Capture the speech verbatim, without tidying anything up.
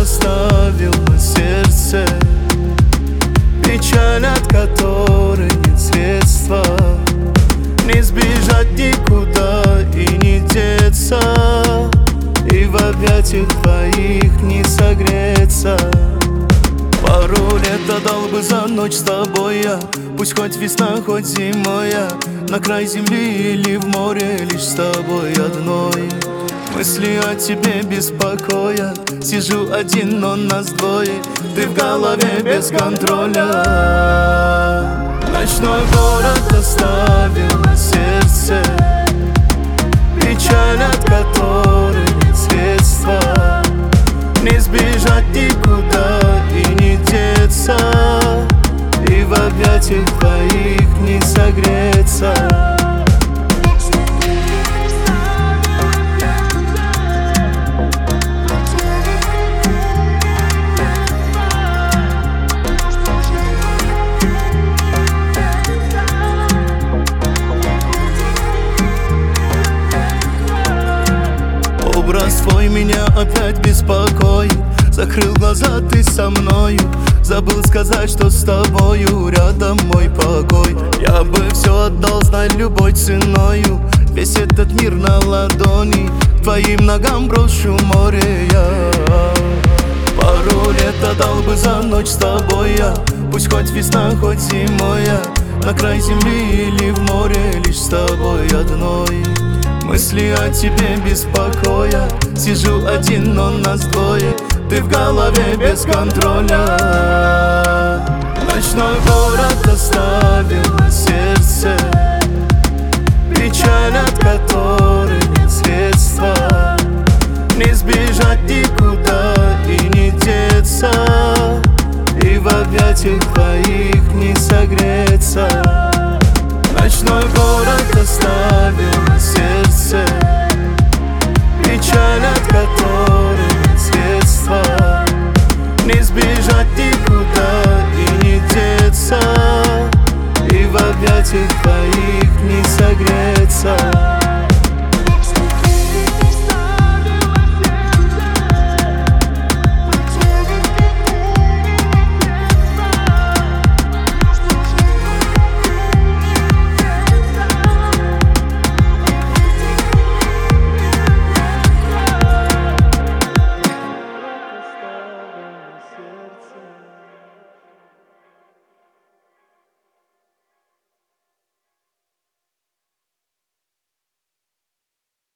оставил на сердце, печаль, от которой нет средства. Не сбежать никуда и не деться, и в объятиях твоих не согреться. Пару лет отдал бы за ночь с тобой я, пусть хоть весна, хоть зимой я, на край земли или в море, лишь с тобой одной. Мысли о тебе беспокоя, сижу один, но нас двое, ты в голове без контроля. Ночной город оставил на сердце, печаль, от которой нет средства. Не сбежать никуда и не деться, и в объятиях твоих не согреться. Образ твой меня опять беспокоит, закрыл глаза, ты со мною, забыл сказать, что с тобою рядом мой покой. Я бы все отдал, знай, любой ценою, весь этот мир на ладони, к твоим ногам брошу море я. Пару лет отдал бы за ночь с тобой я, пусть хоть весна, хоть зимой я, на край земли или в море, лишь с тобой одной. Мысли о тебе беспокоя, сижу один, но нас двое, ты в голове без контроля. Ночной город оставил на сердце, печаль, от которой нет средства. Не сбежать никуда и не деться, и в объятиях твоих не согреться. Ночной город оставил на сердце, печаль, от которой нет средства. Не сбежать никуда и не деться, и в объятиях твоих не согреться.